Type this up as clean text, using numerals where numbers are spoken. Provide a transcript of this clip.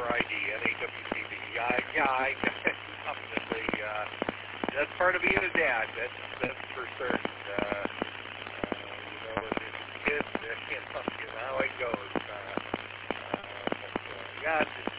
for ID, NAWCB. I definitely, that's part of being a dad, that's for certain. Kids, you know how it goes. Yeah,